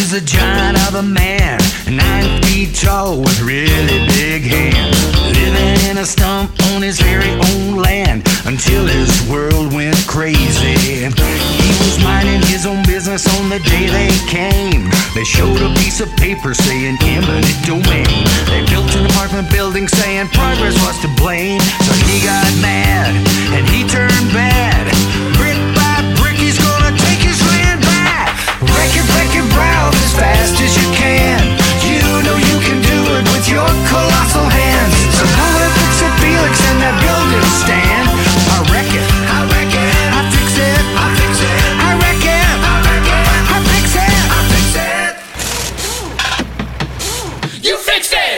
He's a giant of a man, 9 feet tall with really big hands, living in a stump on his very own land until his world went crazy. He was minding his own business on the day they came. They showed a piece of paper saying eminent domain. They built an apartment building saying progress was to blame. So he got mad and he turned bad. Brick by brick he's gonna take his land back. Wreck it, Ralph, as fast as you can. You know you can do it with your colossal hands. So go and fix it, Felix, and that building stand. I wreck it, I fix it, I wreck it, I fix it. You fixed it!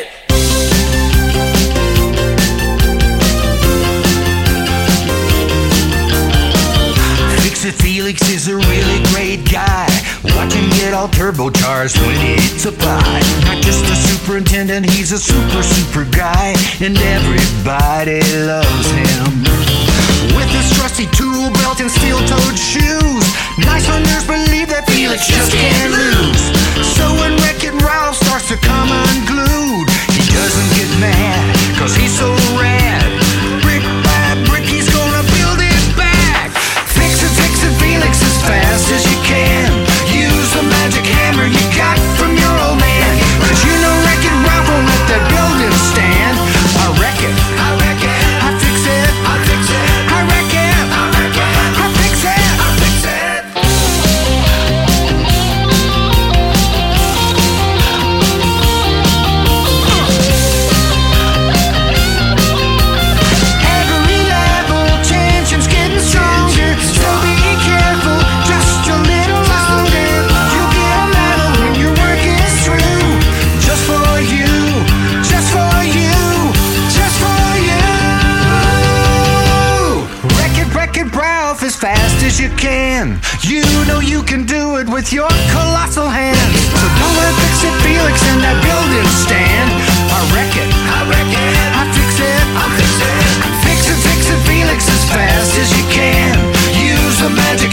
Fix-It Felix is a really great guy. Watch him get all turbocharged when it's applied. Not just a superintendent, he's a super guy, and everybody loves him. With his trusty tool belt and steel-toed shoes, nice hunters believe that Felix just can't lose. So when Wreck-It Ralph starts to come unglued, he doesn't get mad, cause he's so rad. Brick by brick he's gonna build it back. Fix it, Felix, as fast as you can. Use the magic hammer you got from your old man. Cause you know Wreck-It Ralph won't let that building stand. I wreck it, I fix it, I wreck it, I fix it, Every level tension's getting stronger, so be careful just a little longer. You'll get a medal when your work is through. Just for you, just for you, just for you. Wreck it, Ralph, as fast as you can. You know you can do it with your colossal hands. So go and fix it, Felix, and that building stand. I wreck it, I fix it, fix it, Felix, as fast as you can. Use the magic